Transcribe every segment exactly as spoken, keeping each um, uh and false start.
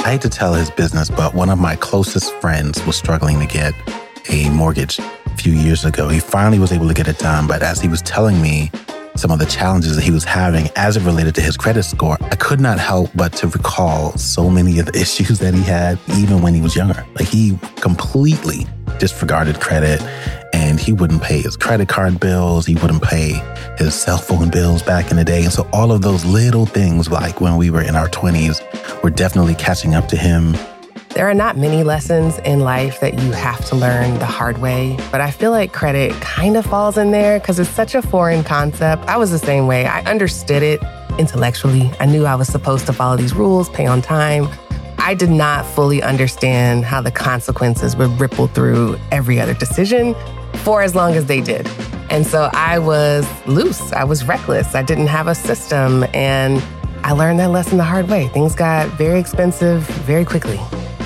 I hate to tell his business, but one of my closest friends was struggling to get a mortgage a few years ago. He finally was able to get it done, but as he was telling me some of the challenges that he was having as it related to his credit score, I could not help but to recall so many of the issues that he had even when he was younger. Like, he completely disregarded credit, and he wouldn't pay his credit card bills. He wouldn't pay his cell phone bills back in the day. And so all of those little things, like when we were in our twenties, were definitely catching up to him. There are not many lessons in life that you have to learn the hard way, but I feel like credit kind of falls in there because it's such a foreign concept. I was the same way. I understood it intellectually. I knew I was supposed to follow these rules, pay on time. I did not fully understand how the consequences would ripple through every other decision for as long as they did. And so I was loose. I was reckless. I didn't have a system. And I learned that lesson the hard way. Things got very expensive very quickly.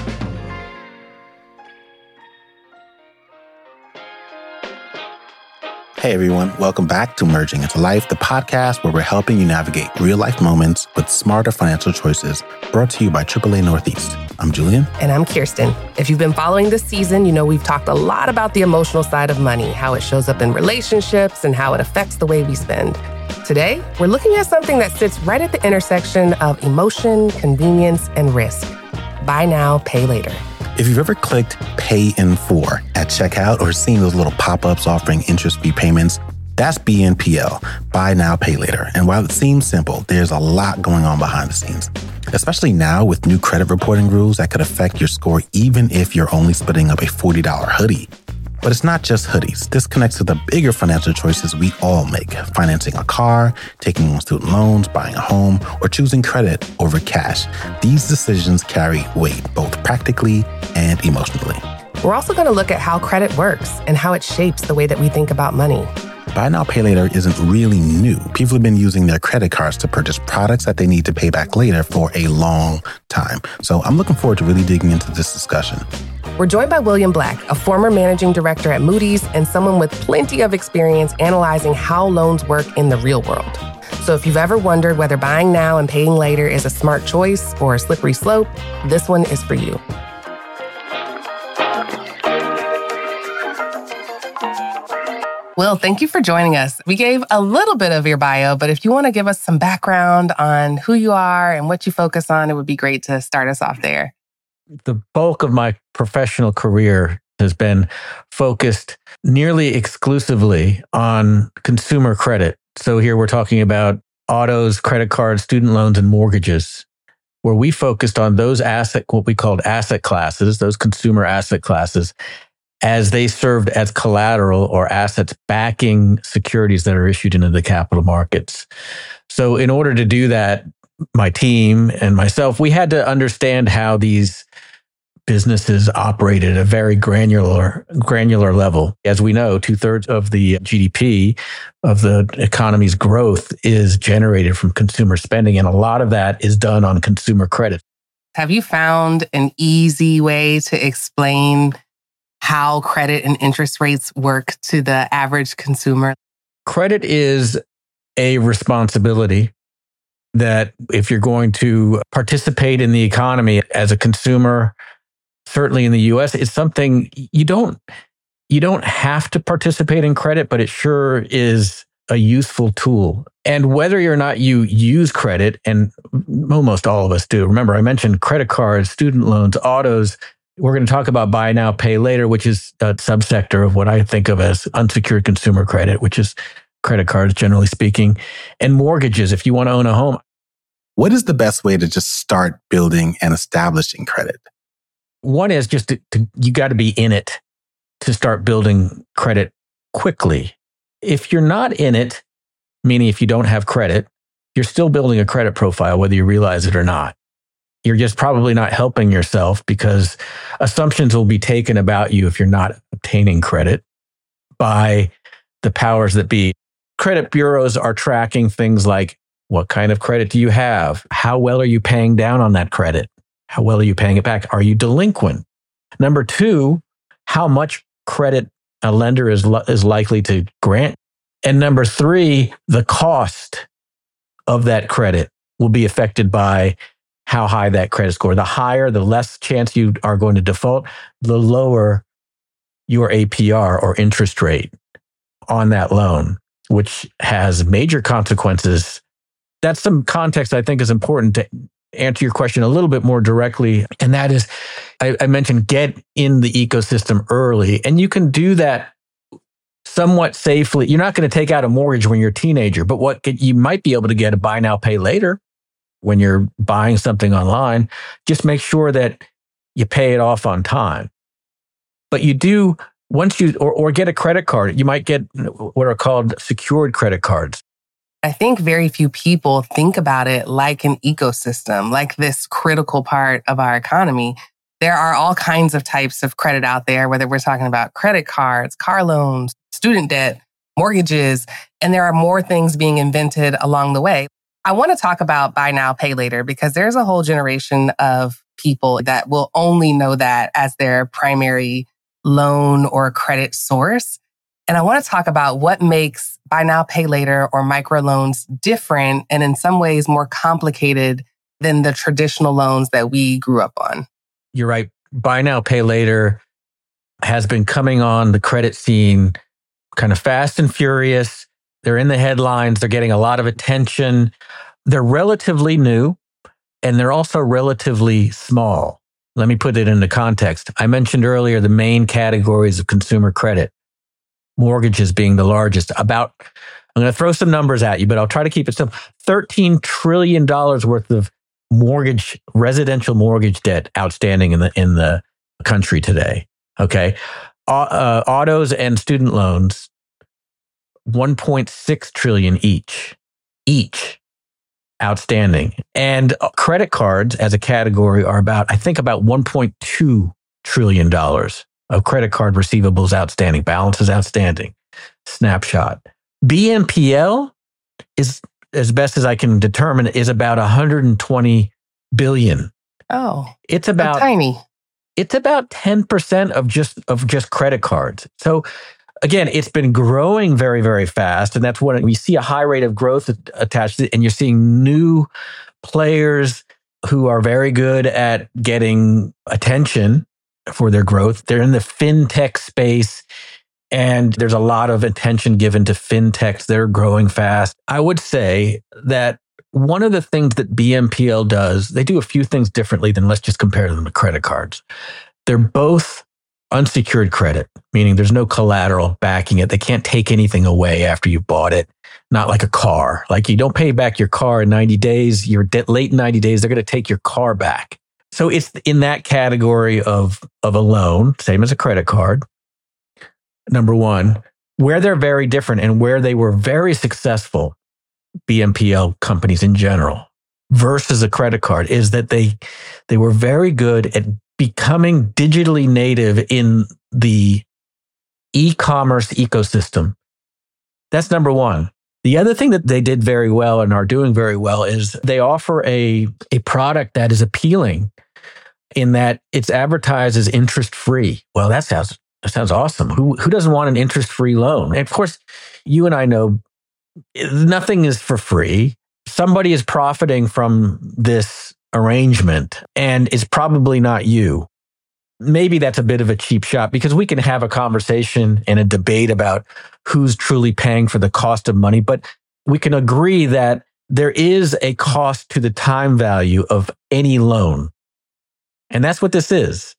Hey everyone, welcome back to Merging into Life, the podcast where we're helping you navigate real-life moments with smarter financial choices, brought to you by triple A Northeast. I'm Julian. And I'm Kirsten. If you've been following this season, you know we've talked a lot about the emotional side of money, how it shows up in relationships and how it affects the way we spend. Today, we're looking at something that sits right at the intersection of emotion, convenience, and risk. Buy now, pay later. If you've ever clicked Pay in Full at checkout or seen those little pop-ups offering interest-free payments, that's B N P L, Buy Now, Pay Later. And while it seems simple, there's a lot going on behind the scenes, especially now with new credit reporting rules that could affect your score even if you're only splitting up a forty dollars hoodie. But it's not just hoodies. This connects to the bigger financial choices we all make: financing a car, taking on student loans, buying a home, or choosing credit over cash. These decisions carry weight, both practically and emotionally. We're also going to look at how credit works and how it shapes the way that we think about money. Buy Now, Pay Later isn't really new. People have been using their credit cards to purchase products that they need to pay back later for a long time. So I'm looking forward to really digging into this discussion. We're joined by William Black, a former managing director at Moody's and someone with plenty of experience analyzing how loans work in the real world. So if you've ever wondered whether buying now and paying later is a smart choice or a slippery slope, this one is for you. Will, thank you for joining us. We gave a little bit of your bio, but if you want to give us some background on who you are and what you focus on, it would be great to start us off there. The bulk of my professional career has been focused nearly exclusively on consumer credit. So here we're talking about autos, credit cards, student loans, and mortgages, where we focused on those asset, what we called asset classes, those consumer asset classes, as they served as collateral or assets backing securities that are issued into the capital markets. So in order to do that, my team and myself, we had to understand how these businesses operate at a very granular granular level. As we know, two-thirds of the G D P of the economy's growth is generated from consumer spending, and a lot of that is done on consumer credit. Have you found an easy way to explain how credit and interest rates work to the average consumer? Credit is a responsibility that if you're going to participate in the economy as a consumer, certainly in the U S, it's something you don't you don't have to participate in credit, but it sure is a useful tool. And whether or not you use credit, and almost all of us do. Remember, I mentioned credit cards, student loans, autos. We're going to talk about buy now, pay later, which is a subsector of what I think of as unsecured consumer credit, which is credit cards, generally speaking, and mortgages if you want to own a home. What is the best way to just start building and establishing credit? One is just to, to you got to be in it to start building credit quickly. If you're not in it, meaning if you don't have credit, you're still building a credit profile, whether you realize it or not. You're just probably not helping yourself because assumptions will be taken about you if you're not obtaining credit by the powers that be. Credit bureaus are tracking things like, what kind of credit do you have? How well are you paying down on that credit? How well are you paying it back? Are you delinquent? Number two, how much credit a lender is, is likely to grant. And number three, the cost of that credit will be affected by how high that credit score. The higher, the less chance you are going to default, the lower your A P R or interest rate on that loan, which has major consequences. That's some context I think is important to answer your question a little bit more directly. And that is, I, I mentioned get in the ecosystem early. And you can do that somewhat safely. You're not going to take out a mortgage when you're a teenager, but what could, you might be able to get a buy now, pay later when you're buying something online. Just make sure that you pay it off on time. But you do, once you, or, or get a credit card, you might get what are called secured credit cards. I think very few people think about it like an ecosystem, like this critical part of our economy. There are all kinds of types of credit out there, whether we're talking about credit cards, car loans, student debt, mortgages, and there are more things being invented along the way. I want to talk about buy now, pay later, because there's a whole generation of people that will only know that as their primary loan or credit source. And I want to talk about what makes buy now, pay later or microloans different and in some ways more complicated than the traditional loans that we grew up on. You're right. Buy now, pay later has been coming on the credit scene kind of fast and furious. They're in the headlines. They're getting a lot of attention. They're relatively new and they're also relatively small. Let me put it into context. I mentioned earlier the main categories of consumer credit, mortgages being the largest. About, I'm going to throw some numbers at you, but I'll try to keep it simple. thirteen trillion dollars worth of mortgage, residential mortgage debt outstanding in the in the country today. Okay, uh, autos and student loans, one point six trillion each, each outstanding. And credit cards as a category are about, I think, about one point two trillion dollars of credit card receivables outstanding, balances outstanding. Snapshot. B N P L is, as best as I can determine, is about one hundred twenty billion. Oh, it's about so tiny. It's about ten percent of just of just credit cards. So again, it's been growing very, very fast. And that's what we see a high rate of growth attached to it. And you're seeing new players who are very good at getting attention for their growth. They're in the fintech space. And there's a lot of attention given to fintechs. They're growing fast. I would say that one of the things that B N P L does, they do a few things differently than let's just compare them to credit cards. They're both unsecured credit, meaning there's no collateral backing it. They can't take anything away after you bought it. Not like a car. Like you don't pay back your car in ninety days. You're de- late in ninety days. They're going to take your car back. So it's in that category of, of a loan, same as a credit card. Number one, where they're very different and where they were very successful, B N P L companies in general, versus a credit card, is that they they were very good at becoming digitally native in the e-commerce ecosystem. That's number one. The other thing that they did very well and are doing very well is they offer a, a product that is appealing in that it's advertised as interest-free. Well, that sounds that sounds awesome. Who who doesn't want an interest-free loan? And of course, you and I know nothing is for free. Somebody is profiting from this arrangement, and it's probably not you. Maybe that's a bit of a cheap shot because we can have a conversation and a debate about who's truly paying for the cost of money, but we can agree that there is a cost to the time value of any loan. And that's what this is.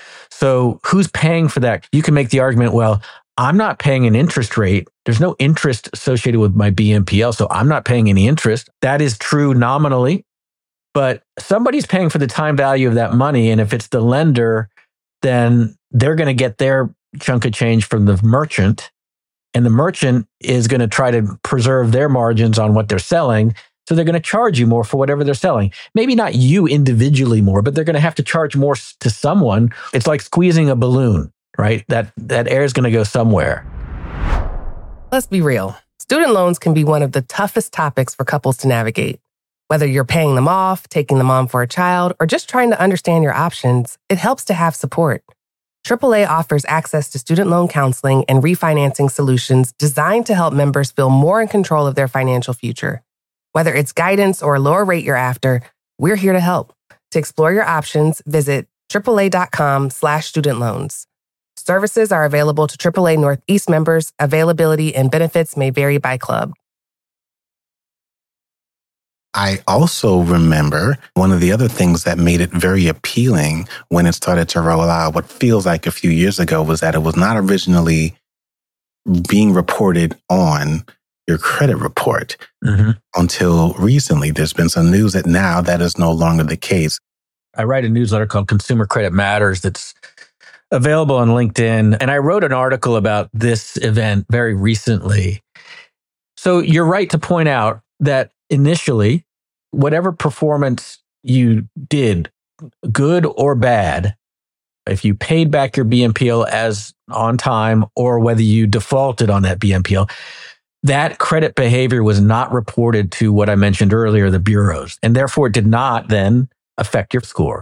So who's paying for that? You can make the argument, well, I'm not paying an interest rate. There's no interest associated with my B N P L, so I'm not paying any interest. That is true nominally, but somebody's paying for the time value of that money. And if it's the lender, then they're going to get their chunk of change from the merchant. And the merchant is going to try to preserve their margins on what they're selling. So they're going to charge you more for whatever they're selling. Maybe not you individually more, but they're going to have to charge more to someone. It's like squeezing a balloon, right? That, that air is going to go somewhere. Let's be real. Student loans can be one of the toughest topics for couples to navigate. Whether you're paying them off, taking them on for a child, or just trying to understand your options, it helps to have support. triple A offers access to student loan counseling and refinancing solutions designed to help members feel more in control of their financial future. Whether it's guidance or a lower rate you're after, we're here to help. To explore your options, visit AAA.com slash student loans. Services are available to triple A Northeast members. Availability and benefits may vary by club. I also remember one of the other things that made it very appealing when it started to roll out, what feels like a few years ago, was that it was not originally being reported on your credit report mm-hmm. until recently. There's been some news that now that is no longer the case. I write a newsletter called Consumer Credit Matters that's available on LinkedIn. And I wrote an article about this event very recently. So you're right to point out that initially, whatever performance you did, good or bad, if you paid back your B N P L as on time or whether you defaulted on that B N P L, that credit behavior was not reported to what I mentioned earlier, the bureaus, and therefore it did not then affect your score.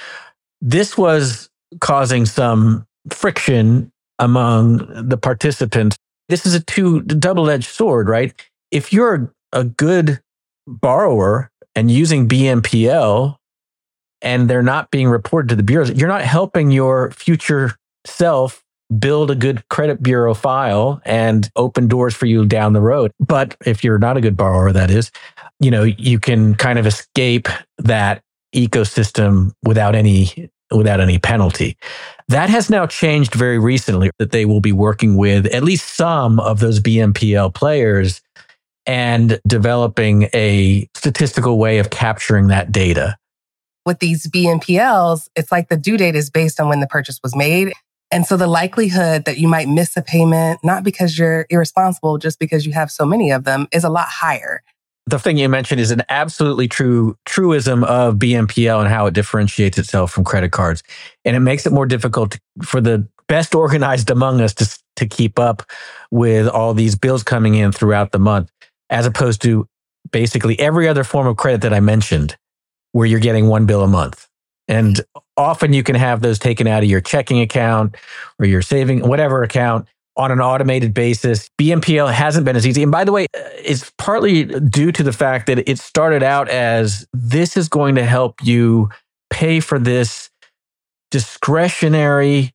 This was causing some friction among the participants. This is a two double-edged sword, right? If you're a good borrower and using B N P L and they're not being reported to the bureaus, you're not helping your future self build a good credit bureau file and open doors for you down the road. But if you're not a good borrower, that is, you know, you can kind of escape that ecosystem without any without any penalty. That has now changed very recently, that they will be working with at least some of those B N P L players and developing a statistical way of capturing that data. With these B N P Ls, it's like the due date is based on when the purchase was made. And so the likelihood that you might miss a payment, not because you're irresponsible, just because you have so many of them, is a lot higher. The thing you mentioned is an absolutely true truism of B N P L and how it differentiates itself from credit cards. And it makes it more difficult to, for the best organized among us to, to keep up with all these bills coming in throughout the month, as opposed to basically every other form of credit that I mentioned, where you're getting one bill a month. And often you can have those taken out of your checking account or your saving, whatever account, on an automated basis. B N P L hasn't been as easy. And by the way, it's partly due to the fact that it started out as, this is going to help you pay for this discretionary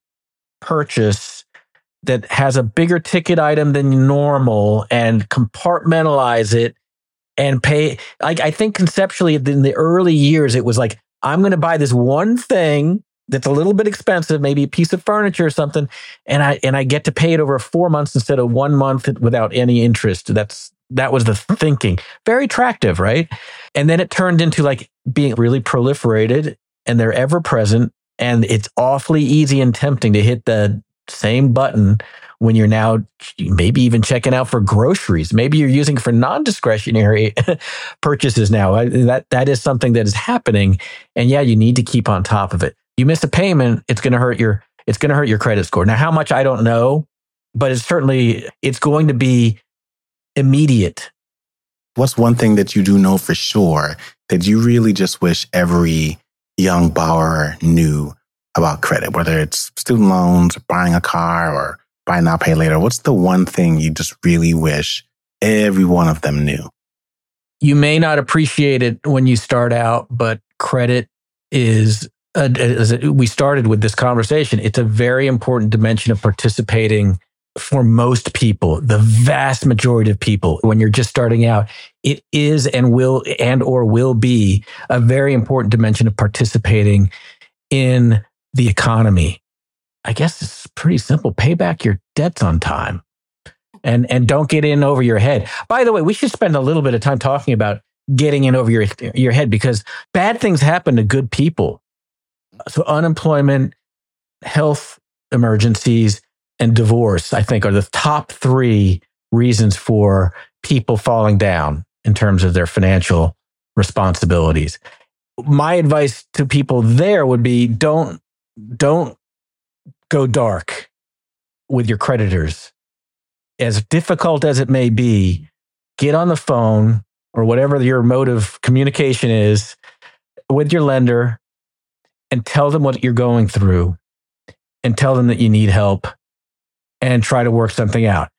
purchase that has a bigger ticket item than normal and compartmentalize it and pay. Like, I think conceptually in the early years, it was like, I'm going to buy this one thing that's a little bit expensive, maybe a piece of furniture or something, and I and I get to pay it over four months instead of one month without any interest. That's that was the thinking. Very attractive, right? And then it turned into like being really proliferated, and they're ever present, and it's awfully easy and tempting to hit the same button when you're now maybe even checking out for groceries. Maybe you're using it for non-discretionary purchases now. That that is something that is happening, and yeah, you need to keep on top of it. You miss a payment, it's going to hurt your it's going to hurt your credit score. Now, how much I don't know, but it's certainly it's going to be immediate. What's one thing that you do know for sure that you really just wish every young borrower knew about credit, whether it's student loans, or buying a car, or buy now, pay later? What's the one thing you just really wish every one of them knew? You may not appreciate it when you start out, but credit is Uh, as we started with this conversation, it's a very important dimension of participating for most people, the vast majority of people. When you're just starting out, it is and will and or will be a very important dimension of participating in the economy. I guess it's pretty simple. Pay back your debts on time and, and don't get in over your head. By the way, we should spend a little bit of time talking about getting in over your, your head, because bad things happen to good people. So unemployment, health emergencies, and divorce, I think, are the top three reasons for people falling down in terms of their financial responsibilities. My advice to people there would be don't, don't go dark with your creditors. As difficult as it may be, get on the phone or whatever your mode of communication is with your lender and tell them what you're going through and tell them that you need help and try to work something out.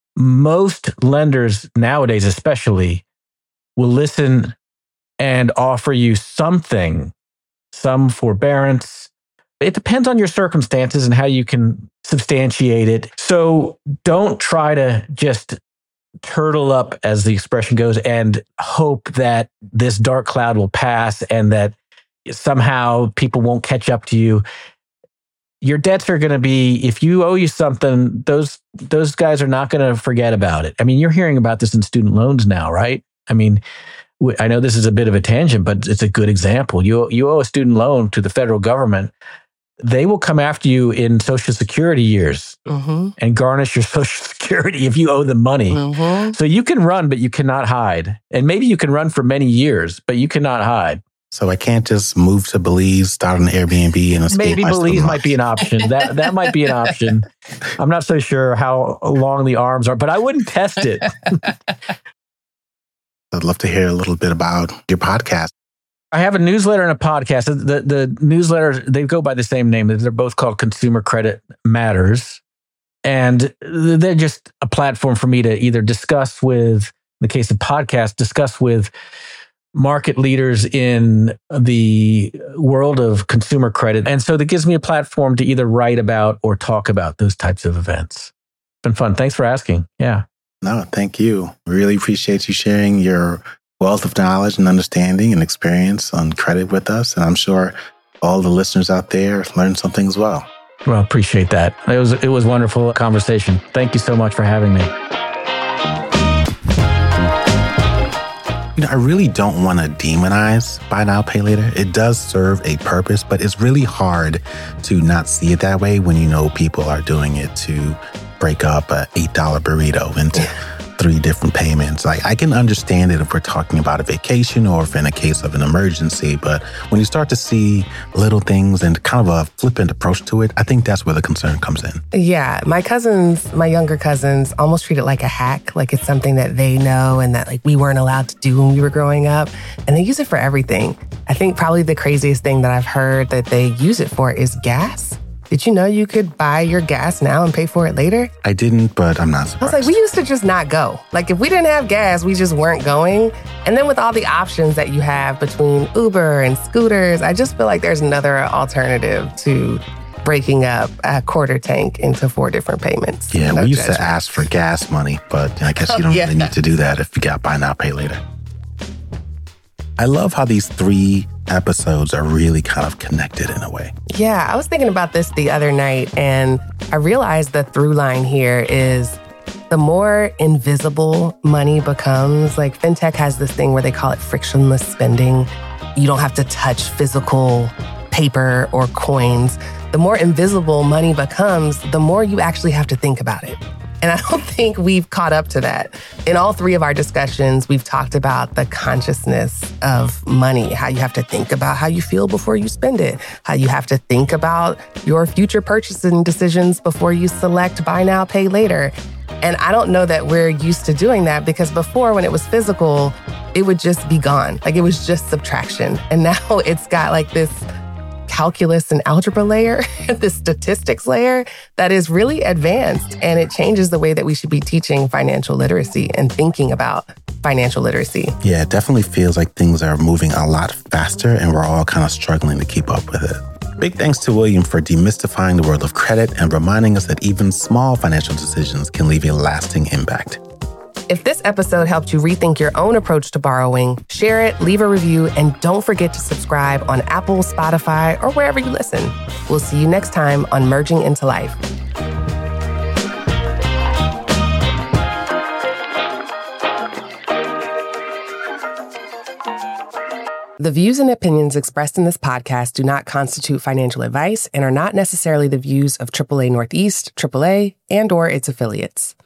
Most lenders nowadays, especially, will listen and offer you something, some forbearance. It depends on your circumstances and how you can substantiate it. So don't try to just turtle up, as the expression goes, and hope that this dark cloud will pass and that somehow people won't catch up to you. Your debts are going to be, if you owe you something, those those guys are not going to forget about it. I mean, you're hearing about this in student loans now, right? I mean, I know this is a bit of a tangent, but it's a good example. You you owe a student loan to the federal government. They will come after you in Social Security years mm-hmm. and garnish your Social Security if you owe them money. Mm-hmm. So you can run, but you cannot hide. And maybe you can run for many years, but you cannot hide. So I can't just move to Belize, start an Airbnb, and escape. Maybe Belize might be an option. That that might be an option. I'm not so sure how long the arms are, but I wouldn't test it. I'd love to hear a little bit about your podcast. I have a newsletter and a podcast. The the newsletter, they go by the same name. They're both called Consumer Credit Matters. And they're just a platform for me to either discuss with, in the case of podcasts, discuss with market leaders in the world of consumer credit. And so that gives me a platform to either write about or talk about those types of events. It's been fun. Thanks for asking. Yeah. No, thank you. Really appreciate you sharing your wealth of knowledge and understanding and experience on credit with us. And I'm sure all the listeners out there learned something as well. Well, appreciate that. It was it was a wonderful conversation. Thank you so much for having me. You know, I really don't want to demonize buy now, pay later. It does serve a purpose, but it's really hard to not see it that way when you know people are doing it to break up an eight dollar burrito into three different payments. Like, I can understand it if we're talking about a vacation or if in a case of an emergency, but when you start to see little things and kind of a flippant approach to it, I think that's where the concern comes in. Yeah. My cousins, my younger cousins, almost treat it like a hack, like it's something that they know and that like we weren't allowed to do when we were growing up. And they use it for everything. I think probably the craziest thing that I've heard that they use it for is gas. Did you know you could buy your gas now and pay for it later? I didn't, but I'm not surprised. I was like, we used to just not go. Like, if we didn't have gas, we just weren't going. And then with all the options that you have between Uber and scooters, I just feel like there's another alternative to breaking up a quarter tank into four different payments. Yeah, no we used judgment. to ask for gas money, but I guess you don't oh, yeah. really need to do that if you got buy now, pay later. I love how these three episodes are really kind of connected in a way. Yeah, I was thinking about this the other night, and I realized the through line here is the more invisible money becomes. Like, fintech has this thing where they call it frictionless spending. You don't have to touch physical paper or coins. The more invisible money becomes, the more you actually have to think about it. And I don't think we've caught up to that. In all three of our discussions, we've talked about the consciousness of money, how you have to think about how you feel before you spend it, how you have to think about your future purchasing decisions before you select buy now, pay later. And I don't know that we're used to doing that because before, when it was physical, it would just be gone. Like, it was just subtraction. And now it's got like this calculus and algebra layer, this statistics layer that is really advanced, and it changes the way that we should be teaching financial literacy and thinking about financial literacy. Yeah, it definitely feels like things are moving a lot faster and we're all kind of struggling to keep up with it. Big thanks to William for demystifying the world of credit and reminding us that even small financial decisions can leave a lasting impact. If this episode helped you rethink your own approach to borrowing, share it, leave a review, and don't forget to subscribe on Apple, Spotify, or wherever you listen. We'll see you next time on Merging into Life. The views and opinions expressed in this podcast do not constitute financial advice and are not necessarily the views of triple A Northeast, triple A, and or its affiliates.